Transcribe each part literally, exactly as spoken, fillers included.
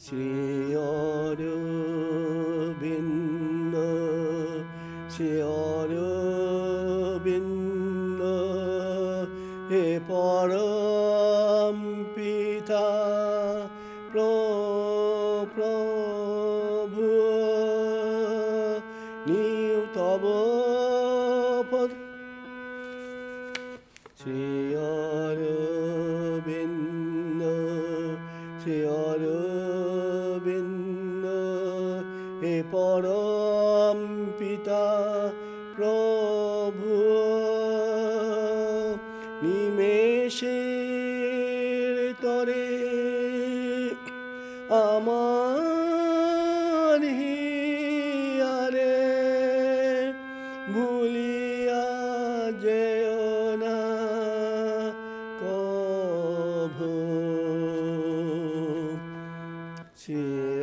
শ্রী অরবিন্দ শ্রী অরবিন্দ হে পরম পিতা প্রভু নিউ তব পদ শ্রী অরবিন্দ শ্রী অরবিন্দ হে পরম পিতা প্রভু নিমেষের তরে আমার হিয়ারে ভুলিয়া যেও না কভু শ্রী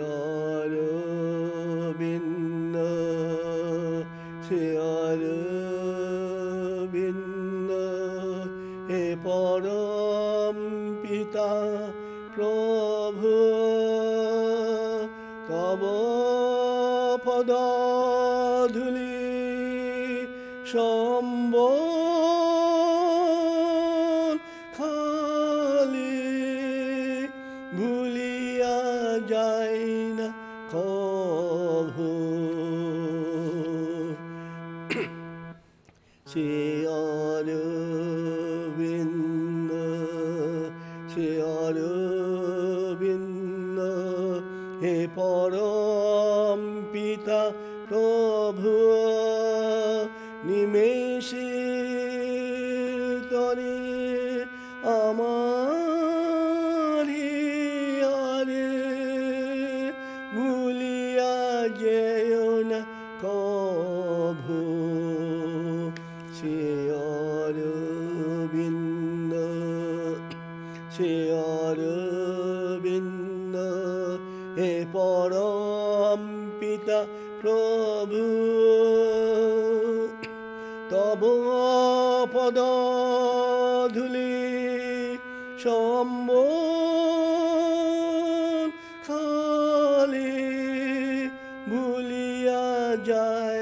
অরবিন্দ শ্রী অরবিন্দ হে পরম পিতা প্রভু তব পদধূলি সম্বল খালি ভুলিয়া যাই না কভু শ্রী অরবিন্দ শ্রী অরবিন্দ হে পরম পিতা প্রভু নিমেষের তরে আমার হিয়ারে ভুলিয়া যেও না কভু শ্রী অরবিন্দ শ্রী অরবিন্দ হে পরম পিতা প্রভু তব পদধূলি সম্বল খালি ভুলিয়া যায়